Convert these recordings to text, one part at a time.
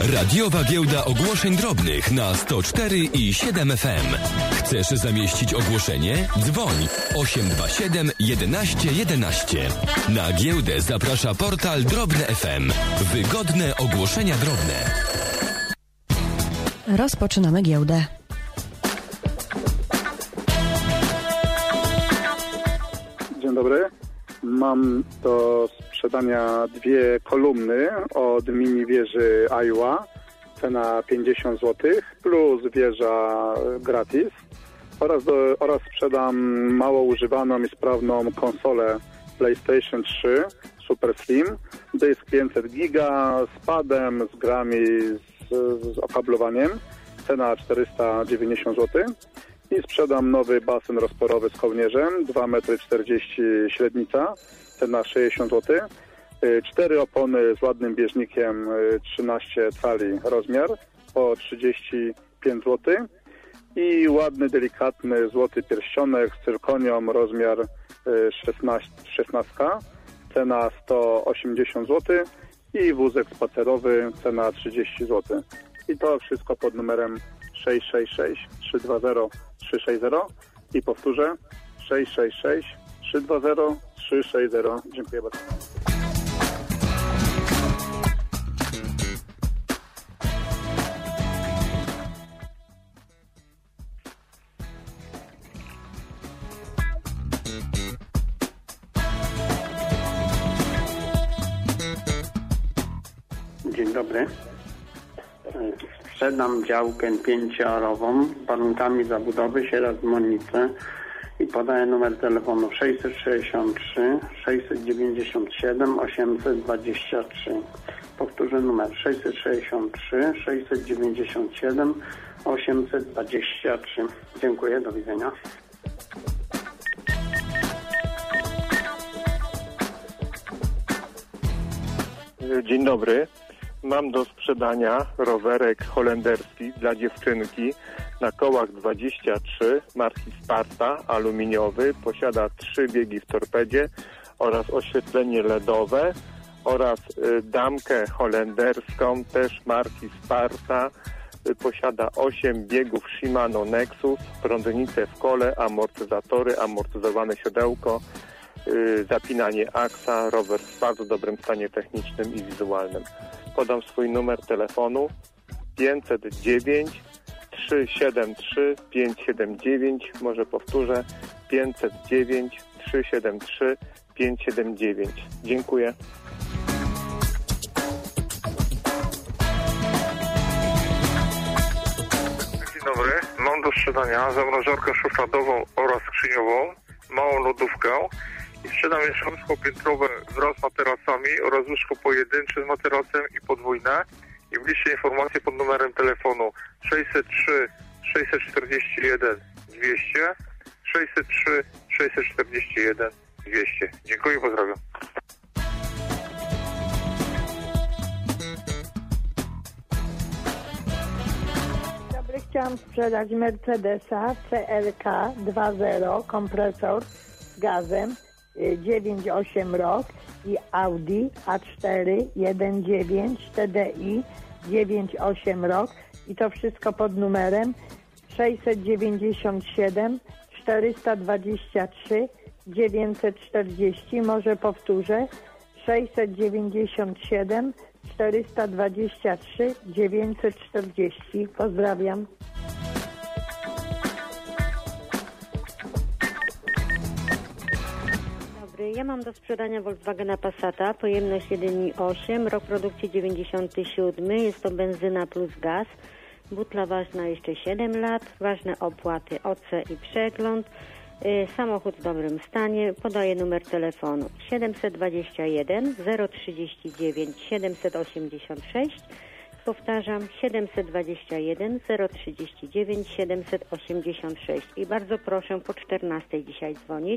Radiowa giełda ogłoszeń drobnych na 104 i 7 FM. Chcesz zamieścić ogłoszenie? Dzwoń 827 11 11. Na giełdę zaprasza portal Drobne FM. Wygodne ogłoszenia drobne. Rozpoczynamy giełdę. Dzień dobry. Mam do sprzedania dwie kolumny od mini wieży Iowa. Cena 50 zł plus wieża gratis. Oraz sprzedam mało używaną i sprawną konsolę PlayStation 3 Super Slim. Dysk 500 giga z padem, z grami, z okablowaniem. Cena 490 zł. I sprzedam nowy basen rozporowy z kołnierzem, 2,40 m średnica, cena 60 zł. 4 opony z ładnym bieżnikiem, 13 cali rozmiar, po 35 zł. I ładny, delikatny złoty pierścionek z cyrkonią, rozmiar 16, cena 180 zł. I wózek spacerowy, cena 30 zł. I to wszystko pod numerem 666 320 360 i powtórzę 666 320 360. Dziękuję bardzo. Dzień dobry. Sprzedam działkę 5-arową z warunkami zabudowy Sieradz-Monice i podaję numer telefonu 663 697 823. Powtórzę numer 663 697 823. Dziękuję, do widzenia. Dzień dobry. Mam do sprzedania rowerek holenderski dla dziewczynki na kołach 23 marki Sparta, aluminiowy. Posiada 3 biegi w torpedzie oraz oświetlenie LEDowe oraz damkę holenderską też marki Sparta. Posiada 8 biegów Shimano Nexus, prądnicę w kole, amortyzatory, amortyzowane siodełko, zapinanie aksa, rower w bardzo dobrym stanie technicznym i wizualnym. Podam swój numer telefonu 509 373 579. Może powtórzę 509 373 579. Dziękuję. Dzień dobry. Mam do sprzedania zamrażarkę szufladową oraz skrzyniową, małą lodówkę i sprzedam jeszcze łóżko piętrowe wraz z materacami oraz łóżko pojedyncze z materacem i podwójne. I w liście informacje pod numerem telefonu 603 641 200 603 641 200. Dziękuję i pozdrawiam. Chciałam sprzedać Mercedesa CLK 2.0 kompresor z gazem 9,8 rok i Audi A4 1.9 TDI 9,8 rok i to wszystko pod numerem 697 423 940. Może powtórzę 697 423 940. Pozdrawiam. Dobry, ja mam do sprzedania Volkswagena Passata, pojemność 1,8, rok produkcji 97, jest to benzyna plus gaz, butla ważna jeszcze 7 lat, ważne opłaty OC i przegląd, samochód w dobrym stanie, podaję numer telefonu 721 039 786, powtarzam 721 039 786 i bardzo proszę po 14 dzisiaj dzwonić.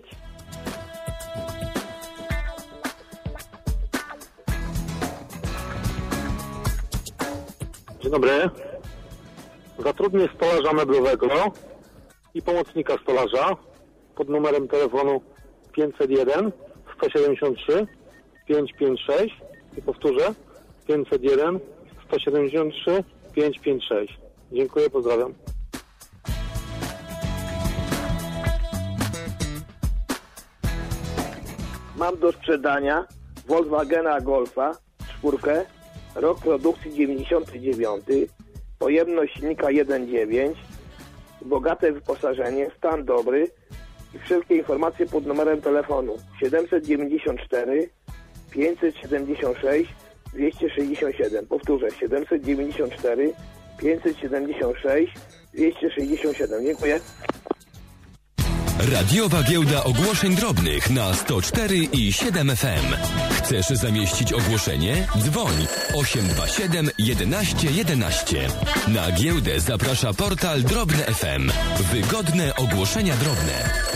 Dzień dobry. Zatrudnię stolarza meblowego i pomocnika stolarza pod numerem telefonu 501 173 556 i powtórzę 501 173 556. Dziękuję, pozdrawiam. Mam do sprzedania Volkswagena Golfa 4, rok produkcji 99, pojemność silnika 1.9, bogate wyposażenie, stan dobry i wszelkie informacje pod numerem telefonu 794 576 267. Powtórzę, 794 576 267. Dziękuję. Radiowa Giełda Ogłoszeń Drobnych na 104 i 7 FM. Chcesz zamieścić ogłoszenie? Dzwoń 827 11 11. Na giełdę zaprasza portal Drobne FM. Wygodne ogłoszenia drobne.